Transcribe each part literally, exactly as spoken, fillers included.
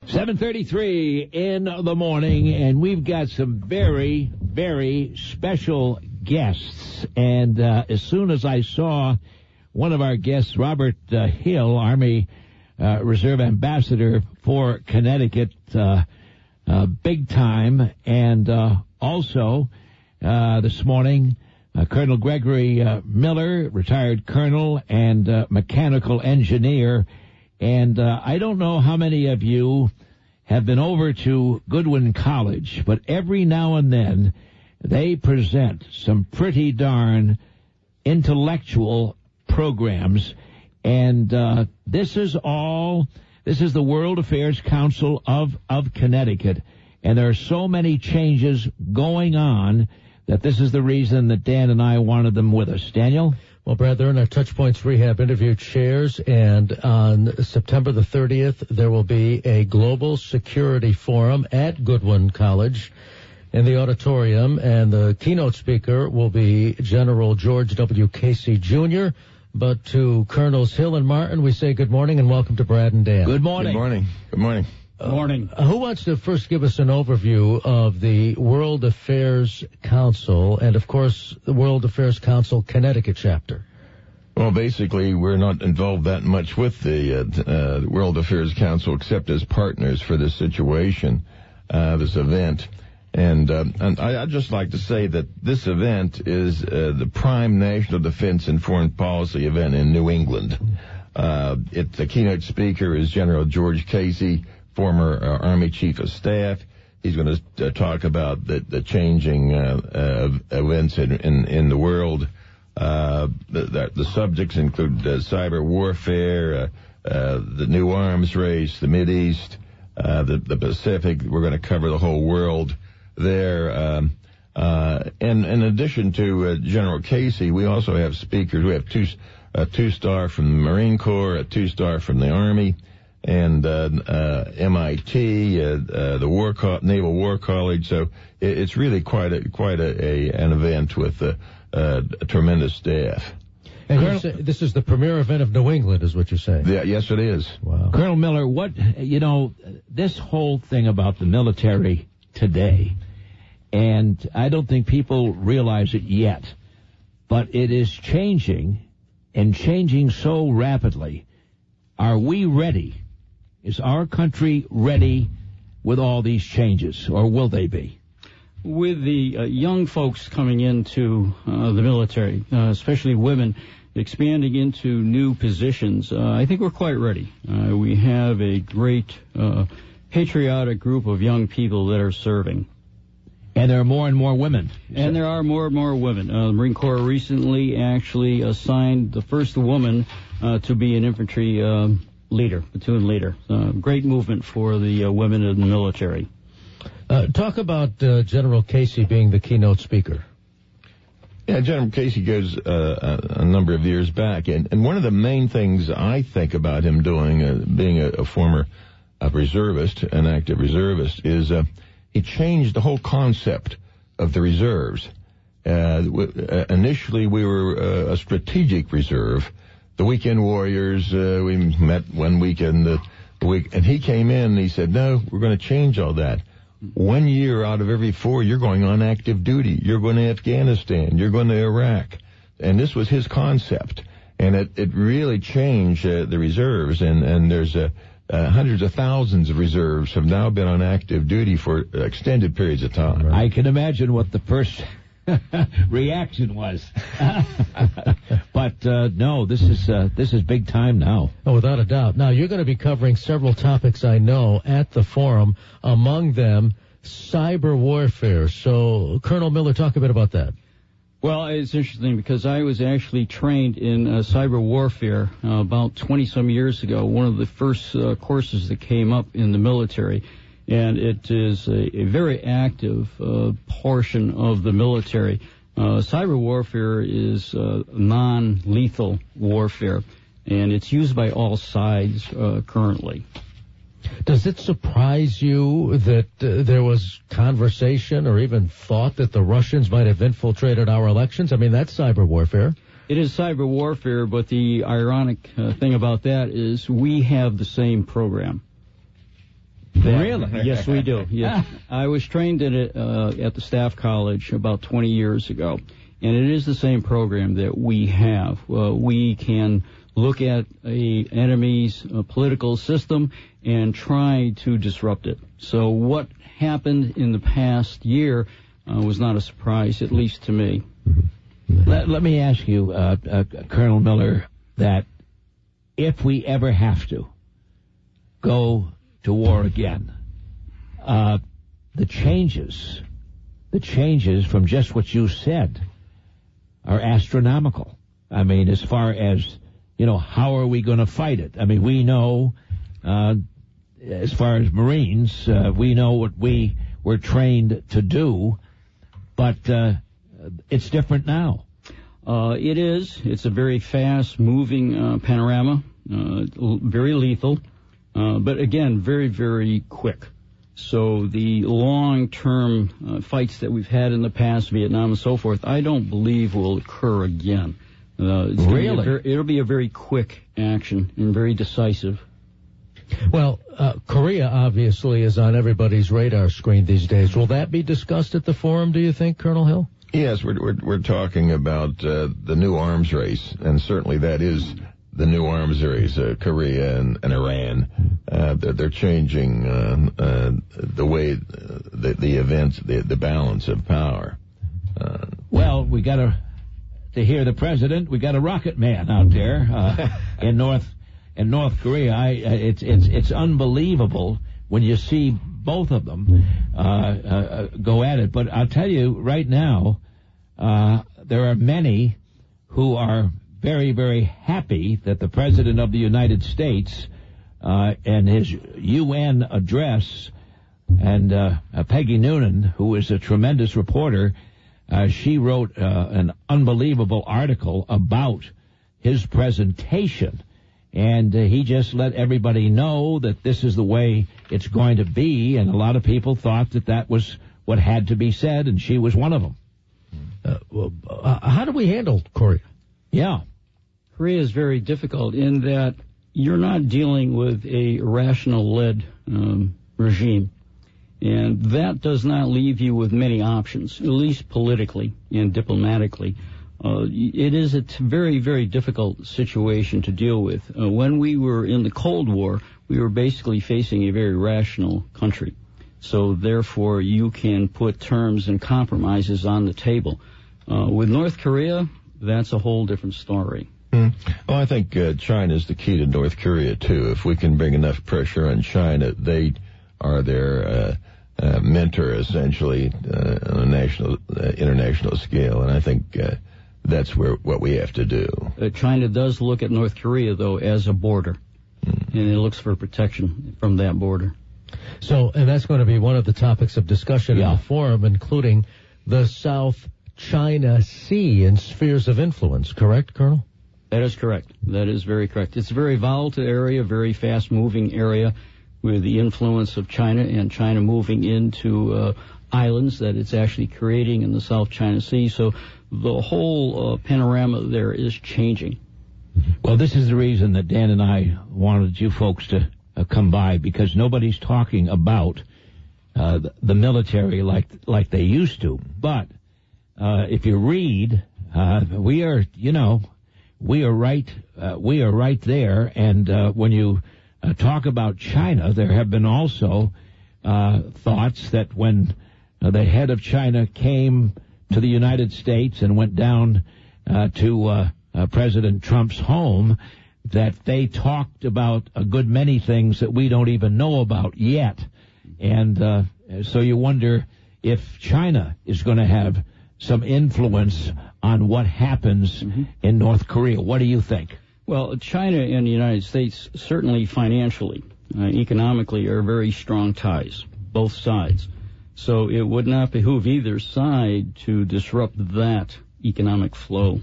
seven thirty-three in the morning, and we've got some very, very special guests. And uh, as soon as I saw one of our guests, Robert uh, Hill, Army uh, Reserve Ambassador for Connecticut, uh, uh, big time, and uh, also uh, this morning, uh, Colonel Gregory uh, Miller, retired colonel and uh, mechanical engineer. And uh, I don't know how many of you have been over to Goodwin College, but every now and then they present some pretty darn intellectual programs. And uh, this is all, this is the World Affairs Council of, of Connecticut. And there are so many changes going on that this is the reason that Dan and I wanted them with us. Daniel? Well, Brad, they're in our Touchpoints Rehab interview chairs, and on September the thirtieth, there will be a global security forum at Goodwin College in the auditorium, and the keynote speaker will be General George W. Casey, Junior But to Colonels Hill and Martin, we say good morning and welcome to Brad and Dan. Good morning. Good morning. Good morning. Uh, morning. Uh, who wants to first give us an overview of the World Affairs Council and, of course, the World Affairs Council Connecticut chapter? Well, basically, we're not involved that much with the uh, uh, World Affairs Council except as partners for this situation, uh, this event. And, uh, and I, I'd just like to say that this event is uh, the prime national defense and foreign policy event in New England. Uh, it, the keynote speaker is General George Casey, former uh, Army Chief of Staff. He's going to uh, talk about the, the changing uh, uh, events in, in, in the world. Uh, the, the, the subjects include uh, cyber warfare, uh, uh, the new arms race, the Mideast, uh, the, the Pacific. We're going to cover the whole world there. Um, uh, and in addition to uh, General Casey, we also have speakers. We have two, a two-star from the Marine Corps, a two-star from the Army, and uh, uh, M I T, uh, uh, the War Co- Naval War College. So it, it's really quite a quite a, a an event with uh, uh, a tremendous staff. And Colonel, say, this is the premier event of New England, is what you're saying? Yeah, yes, it is. Wow. Colonel Miller, what, you know, this whole thing about the military today, and I don't think people realize it yet, but it is changing, and changing so rapidly. Are we ready? Is our country ready with all these changes, or will they be? With the uh, young folks coming into uh, the military, uh, especially women, expanding into new positions, uh, I think we're quite ready. Uh, we have a great uh, patriotic group of young people that are serving. And there are more and more women. And there are more and more women. Uh, the Marine Corps recently actually assigned the first woman uh, to be an infantry uh, leader, platoon leader. Uh, great movement for the uh, women in the military. Uh, talk about uh, General Casey being the keynote speaker. Yeah, General Casey goes uh, a, a number of years back, and, and one of the main things I think about him doing, uh, being a, a former uh, reservist, an active reservist, is uh, he changed the whole concept of the reserves. Uh, w- uh, initially, we were uh, a strategic reserve. The weekend warriors, uh, we met one weekend, uh, the week, and he came in and he said, no, we're going to change all that. One year out of every four, you're going on active duty. You're going to Afghanistan. You're going to Iraq. And this was his concept. And it, it really changed uh, the reserves. And, and there's uh, uh, hundreds of thousands of reserves have now been on active duty for extended periods of time. I can imagine what the first reaction was. But uh, no, this is uh, this is big time now. Oh, without a doubt. Now, you're going to be covering several topics, I know, at the forum, among them cyber warfare. So, Colonel Miller, talk a bit about that. Well, it's interesting because I was actually trained in uh, cyber warfare uh, about twenty-some years ago, one of the first uh, courses that came up in the military. And it is a, a very active uh, portion of the military. Uh, cyber warfare is uh, non-lethal warfare, and it's used by all sides uh, currently. Does it surprise you that uh, there was conversation or even thought that the Russians might have infiltrated our elections? I mean, that's cyber warfare. It is cyber warfare, but the ironic uh, thing about that is we have the same program. That- Really? Yes, we do. Yes. I was trained in it uh, at the Staff College about twenty years ago, and it is the same program that we have. Uh, we can look at a enemy's uh, political system and try to disrupt it. So what happened in the past year uh, was not a surprise, at least to me. Let, let me ask you, uh, uh, Colonel Miller, that if we ever have to go to war again, uh, the changes, the changes from just what you said are astronomical. I mean, as far as, you know, how are we going to fight it? I mean, we know, uh, as far as Marines, uh, we know what we were trained to do, but uh, it's different now. Uh, it is. It's a very fast-moving uh, panorama, uh, l- very lethal, uh, but again, very, very quick. So the long-term uh, fights that we've had in the past, Vietnam and so forth, I don't believe will occur again. Uh, it's gonna be a Really? ver- it'll be a very quick action and very decisive. Well, uh, Korea obviously is on everybody's radar screen these days. Will that be discussed at the forum, do you think, Colonel Hill? Yes, we're we're, we're talking about uh, the new arms race, and certainly that is the new arms race. Uh, Korea and, and Iran, uh, they're, they're changing uh, uh, the way uh, the the events, the the balance of power. Uh, Well, we got to to hear the president. We got a rocket man out there uh, in North in North Korea. I, it's it's it's unbelievable when you see both of them uh, uh, go at it. But I'll tell you right now, uh, there are many who are very, very happy that the President of the United States uh, and his U N address, and uh, uh, Peggy Noonan, who is a tremendous reporter, uh, she wrote uh, an unbelievable article about his presentation. And uh, he just let everybody know that this is the way it's going to be, and a lot of people thought that that was what had to be said, and she was one of them. Uh, well, uh, how do we handle Korea? Yeah. Korea is very difficult in that you're not dealing with a rational-led um, regime, and that does not leave you with many options, at least politically and diplomatically. Uh, it is a t- very, very difficult situation to deal with. Uh, when we were in the Cold War, we were basically facing a very rational country. So therefore, you can put terms and compromises on the table. Uh, with North Korea, that's a whole different story. Hmm. Well, I think uh, China is the key to North Korea, too. If we can bring enough pressure on China, they are their uh, uh, mentor, essentially, uh, on a national, uh, international scale. And I think uh, that's where what we have to do. Uh, China does look at North Korea, though, as a border, mm. and it looks for protection from that border. So, and that's going to be one of the topics of discussion yeah. in the forum, including the South China Sea and spheres of influence, correct, Colonel? That is correct. That is very correct. It's a very volatile area, very fast-moving area with the influence of China and China moving into uh, islands that it's actually creating in the South China Sea. So the whole uh, panorama there is changing. Well, this is the reason that Dan and I wanted you folks to uh, come by, because nobody's talking about uh, the, the military like like they used to. But uh, if you read, uh, we are, you know, we are right, uh, we are right there. And uh, when you uh, talk about China, there have been also uh, thoughts that when uh, the head of China came to the United States and went down uh, to uh, uh, President Trump's home, that they talked about a good many things that we don't even know about yet. And uh, so you wonder if China is going to have some influence on what happens mm-hmm. in North Korea. What do you think? Well, China and the United States, certainly financially, uh, economically, are very strong ties, both sides. So it would not behoove either side to disrupt that economic flow.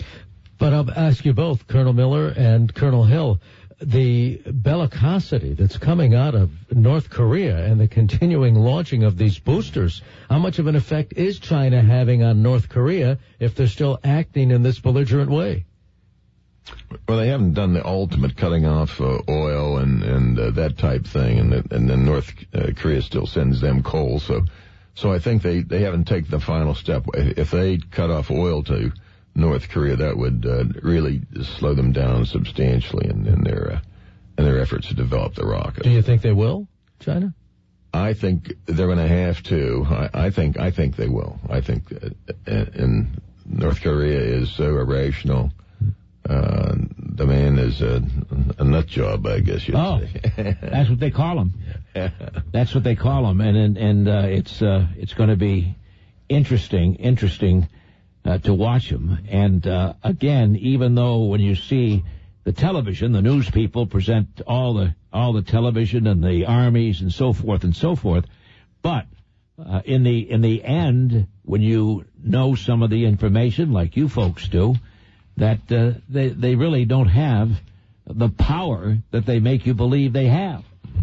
But I'll ask you both, Colonel Miller and Colonel Hill, the bellicosity that's coming out of North Korea and the continuing launching of these boosters, how much of an effect is China having on North Korea if they're still acting in this belligerent way? Well, they haven't done the ultimate cutting off uh, oil and and uh, that type thing, and and then North uh, Korea still sends them coal. So, so I think they, they haven't taken the final step. If they cut off oil to North Korea, that would uh, really slow them down substantially in, in their uh, in their efforts to develop the rocket. Do you think they will, China? I think they're going to have to. I, I think I think they will. I think uh, and North Korea is so irrational. Uh, the man is a, a nut job, I guess you'd oh, say. That's what they call him. That's what they call him, and and, and uh, it's uh, it's going to be interesting, interesting uh, to watch him. And uh, again, even though when you see the television, the news people present all the all the television and the armies and so forth and so forth, but uh, in the in the end, when you know some of the information, like you folks do, that uh, they they really don't have the power that they make you believe they have.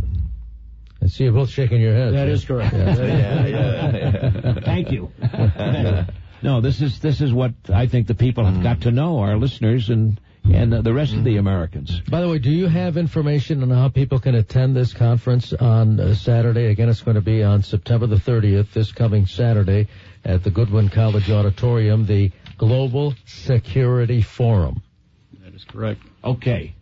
I see you're both shaking your heads. That is correct. yeah, yeah, yeah. Thank you. No, this is this is what I think the people have got to know, our listeners and and uh, the rest of the Americans. By the way, do you have information on how people can attend this conference on uh, Saturday? Again, it's going to be on September the thirtieth, this coming Saturday, at the Goodwin College Auditorium, the Global Security Forum. That is correct. Okay.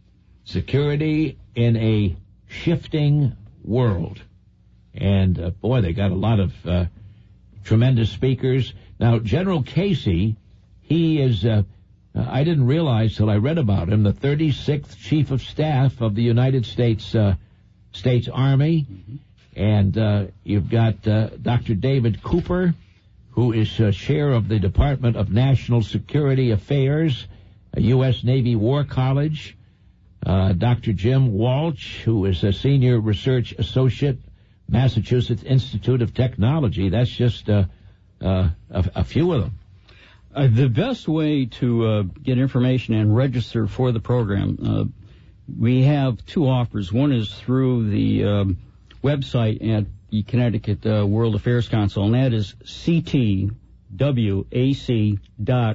Security in a shifting world. And, uh, boy, they got a lot of uh, tremendous speakers. Now, General Casey, he is, uh, I didn't realize till I read about him, the thirty-sixth Chief of Staff of the United States uh, States Army. Mm-hmm. And uh, you've got uh, Doctor David Cooper, who is uh, chair of the Department of National Security Affairs, a U S Navy War College. Uh, Doctor Jim Walsh, who is a senior research associate, Massachusetts Institute of Technology. That's just uh, uh, a, a few of them. Uh, the best way to uh, get information and register for the program, uh, we have two offers. One is through the um, website at the Connecticut uh, World Affairs Council, and that is c t w a c dot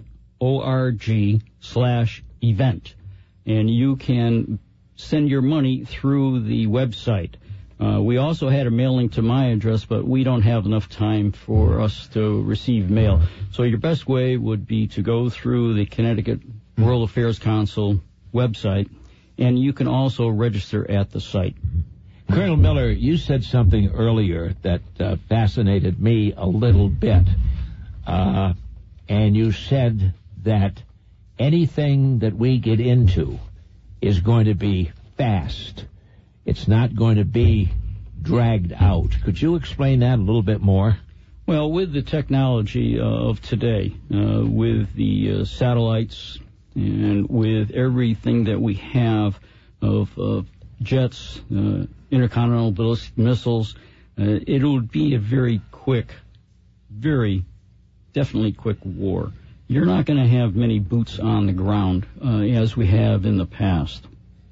org slash event. And you can send your money through the website. Uh, we also had a mailing to my address, but we don't have enough time for us to receive mail. So your best way would be to go through the Connecticut World Affairs Council website, and you can also register at the site. Colonel Miller, you said something earlier that uh, fascinated me a little bit. Uh, and you said that anything that we get into is going to be fast. It's not going to be dragged out. Could you explain that a little bit more? Well, with the technology uh, of today, uh, with the uh, satellites and with everything that we have of uh, jets, uh, intercontinental ballistic missiles, uh, it'll be a very quick, very definitely quick war. You're not going to have many boots on the ground uh, as we have in the past.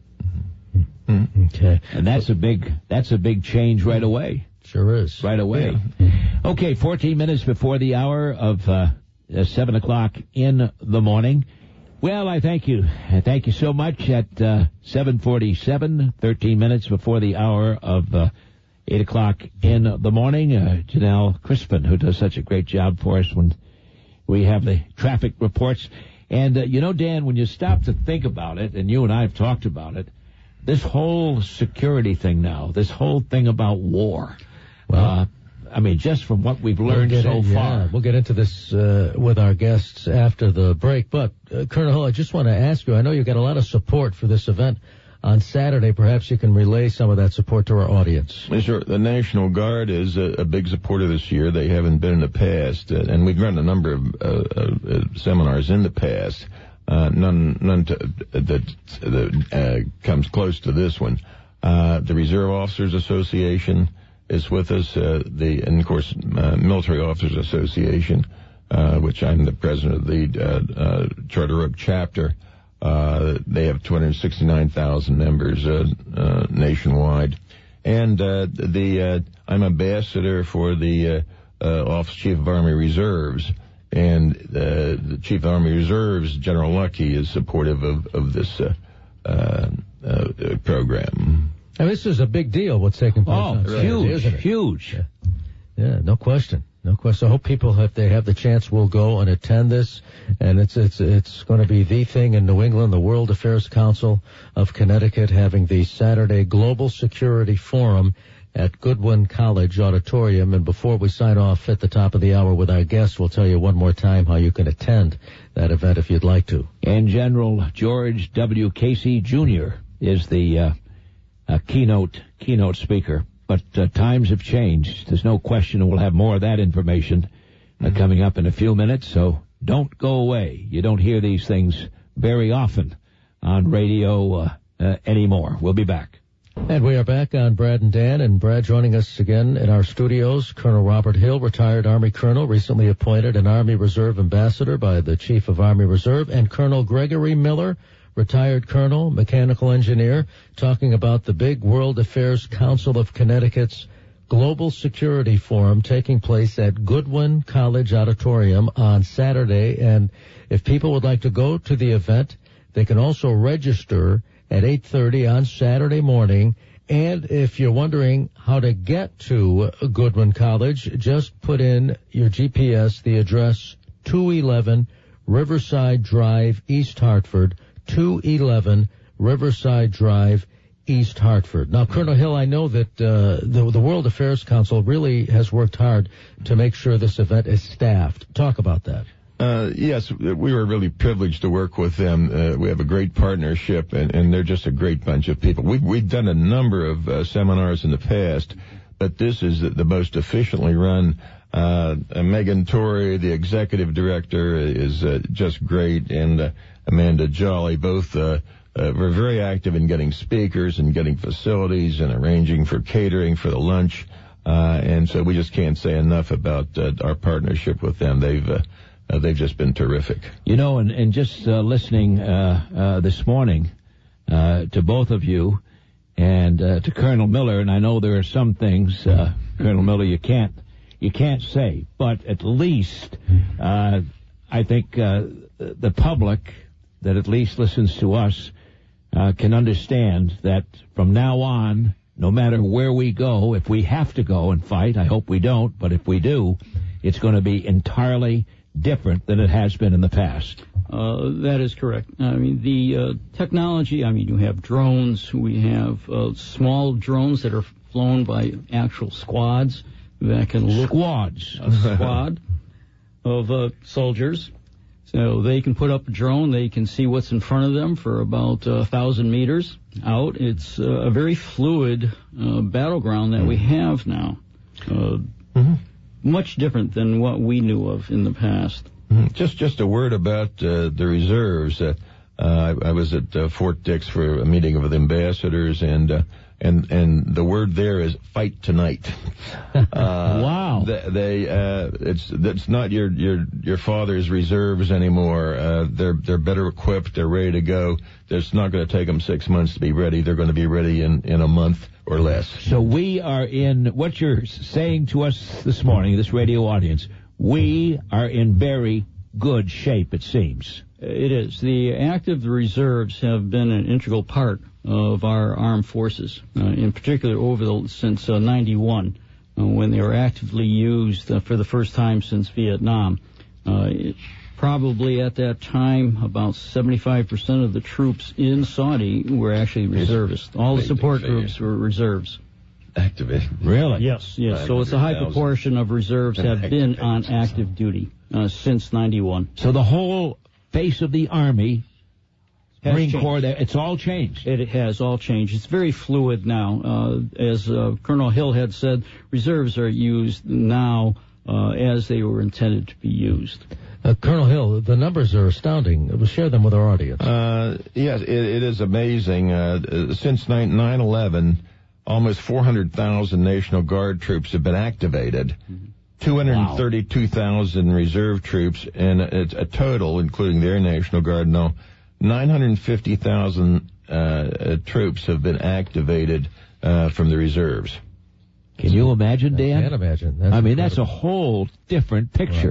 Okay. And that's a big that's a big change right away. Sure is. Right away. Yeah. Okay, fourteen minutes before the hour of uh, seven o'clock in the morning. Well, I thank you. I thank you so much at uh, seven forty-seven, thirteen minutes before the hour of uh, eight o'clock in the morning. Uh, Janelle Crispin, who does such a great job for us when we have the traffic reports. And, uh, you know, Dan, when you stop to think about it, and you and I have talked about it, this whole security thing now, this whole thing about war, well, uh, I mean, just from what we've learned we'll so in, far. Yeah, we'll get into this uh, with our guests after the break. But, uh, Colonel Hull, I just want to ask you, I know you've got a lot of support for this event on Saturday. Perhaps you can relay some of that support to our audience. Sure. The National Guard is a, a big supporter this year. They haven't been in the past, uh, and we've run a number of uh, uh, seminars in the past. Uh, none, none to, that that uh, comes close to this one. Uh, the Reserve Officers Association is with us. Uh, the, and of course, uh, Military Officers Association, uh, which I'm the president of the uh, uh, Charter Oak chapter. Uh, they have two hundred sixty-nine thousand members uh, uh, nationwide, and uh, the uh, I'm ambassador for the uh, uh, Office Chief of Army Reserves. and uh, the Chief of Army Reserves, General Luckey, is supportive of, of this uh, uh, uh, program. And this is a big deal, what's taking place Oh, on Saturday, huge, isn't it? huge. Yeah. yeah, no question. No question. I hope people, if they have the chance, will go and attend this. And it's it's it's going to be the thing in New England, the World Affairs Council of Connecticut having the Saturday Global Security Forum at Goodwin College Auditorium. And before we sign off at the top of the hour with our guests, we'll tell you one more time how you can attend that event if you'd like to. And General George W. Casey, Junior is the uh, uh, keynote keynote speaker. But uh, times have changed. There's no question, and we'll have more of that information uh, mm-hmm. coming up in a few minutes. So don't go away. You don't hear these things very often on radio uh, uh, anymore. We'll be back. And we are back on Brad and Dan, and Brad joining us again in our studios. Colonel Robert Hill, retired Army Colonel, recently appointed an Army Reserve Ambassador by the Chief of Army Reserve, and Colonel Gregory Miller, retired colonel, mechanical engineer, talking about the big World Affairs Council of Connecticut's Global Security Forum taking place at Goodwin College Auditorium on Saturday. And if people would like to go to the event, they can also register at eight thirty on Saturday morning. And if you're wondering how to get to Goodwin College, just put in your G P S, the address two eleven Riverside Drive, East Hartford, two eleven Riverside Drive, East Hartford. Now, Colonel Hill, I know that uh, the, the World Affairs Council really has worked hard to make sure this event is staffed. Talk about that. Uh, yes, we were really privileged to work with them. Uh, we have a great partnership, and, and they're just a great bunch of people. We, we've done a number of uh, seminars in the past, but this is the, the most efficiently run. Uh, Megan Torrey, the executive director, is uh, just great, and uh, Amanda Jolly, both uh, uh, were very active in getting speakers and getting facilities and arranging for catering for the lunch. Uh, and so we just can't say enough about uh, our partnership with them. They've uh, uh, they've just been terrific. You know, and, and just uh, listening uh, uh, this morning uh, to both of you and uh, to Colonel Miller, and I know there are some things, uh, Colonel Miller, you can't you can't say, but at least uh, I think uh, the public that at least listens to us uh, can understand that from now on, no matter where we go, if we have to go and fight, I hope we don't, but if we do, it's going to be entirely different than it has been in the past. Uh, that is correct. I mean, the uh, technology, I mean, you have drones, we have uh, small drones that are flown by actual squads that can look... Squads. A squad of uh, soldiers. So they can put up a drone, they can see what's in front of them for about a uh, thousand meters out. It's uh, a very fluid uh, battleground that mm-hmm. we have now. Uh, mm-hmm. Much different than what we knew of in the past. Mm-hmm. Just just a word about uh, the reserves. Uh, uh, I, I was at uh, Fort Dix for a meeting with ambassadors, and uh, and and the word there is fight tonight. Uh, wow! They, they uh, it's it's not your your your father's reserves anymore. Uh, they're they're better equipped. They're ready to go. It's not going to take them six months to be ready. They're going to be ready in in a month or less. So we are in what you're saying to us this morning, this radio audience. We are in very good shape, it seems. It is. The active reserves have been an integral part of our armed forces, uh, in particular over the since uh, ninety-one, uh, when they were actively used uh, for the first time since Vietnam. Uh, it, probably at that time, about seventy-five percent of the troops in Saudi were actually reservists. All the support groups were reserves. Activated. Really? Yes, yes. So it's a high proportion of reserves have been on active duty uh, since ninety-one. So the whole face of the Army, has Marine changed. Corps, it all changed. It has all changed. It's very fluid now. Uh, as uh, Colonel Hill had said, reserves are used now uh, as they were intended to be used. Uh, Colonel Hill, the numbers are astounding. We'll share them with our audience. Uh, yes, it, it is amazing. Uh, since nine eleven, almost four hundred thousand National Guard troops have been activated. Mm-hmm. two hundred thirty-two thousand wow. reserve troops, and it's a total, including the Air National Guard, now nine hundred fifty thousand uh, troops have been activated uh, from the reserves. Can you imagine, Dan? I can't imagine. That's I mean, incredible. That's a whole different picture.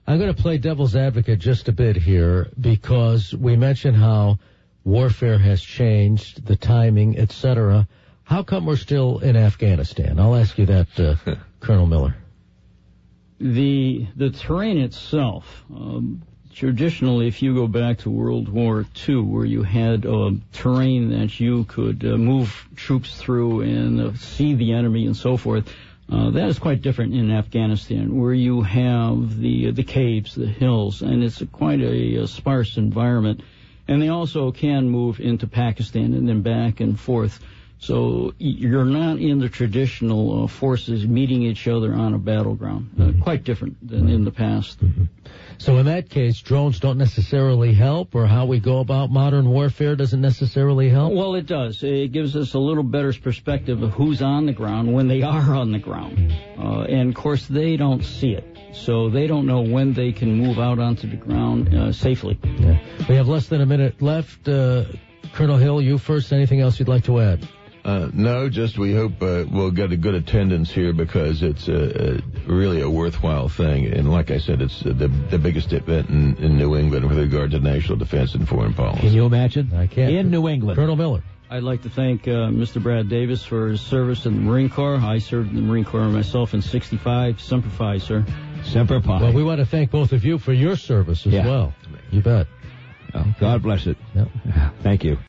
I'm going to play devil's advocate just a bit here because we mentioned how warfare has changed, the timing, et cetera. How come we're still in Afghanistan? I'll ask you that, uh, Colonel Miller. The the terrain itself, um, traditionally, if you go back to World War Two, where you had uh, terrain that you could uh, move troops through and uh, see the enemy and so forth, uh, that is quite different in Afghanistan, where you have the the caves, the hills, and it's a, quite a, a sparse environment. And they also can move into Pakistan and then back and forth. So you're not in the traditional uh, forces meeting each other on a battleground. Uh, mm-hmm. Quite different than in the past. Mm-hmm. So in that case, drones don't necessarily help, or how we go about modern warfare doesn't necessarily help? Well, it does. It gives us a little better perspective of who's on the ground when they are on the ground. Uh, and, of course, they don't see it. So they don't know when they can move out onto the ground uh, safely. Yeah. We have less than a minute left. Uh, Colonel Hill, you first. Anything else you'd like to add? Uh, no, just we hope uh, we'll get a good attendance here because it's a, a really a worthwhile thing. And like I said, it's the the biggest event in, in New England with regard to national defense and foreign policy. Can you imagine? I can't. In New England. Colonel Miller. I'd like to thank uh, Mister Brad Davis for his service in the Marine Corps. I served in the Marine Corps myself in sixty-five. Semper Fi, sir. Semper Fi. Well, we want to thank both of you for your service as yeah. well. You bet. Well, God bless it. Yep. Thank you.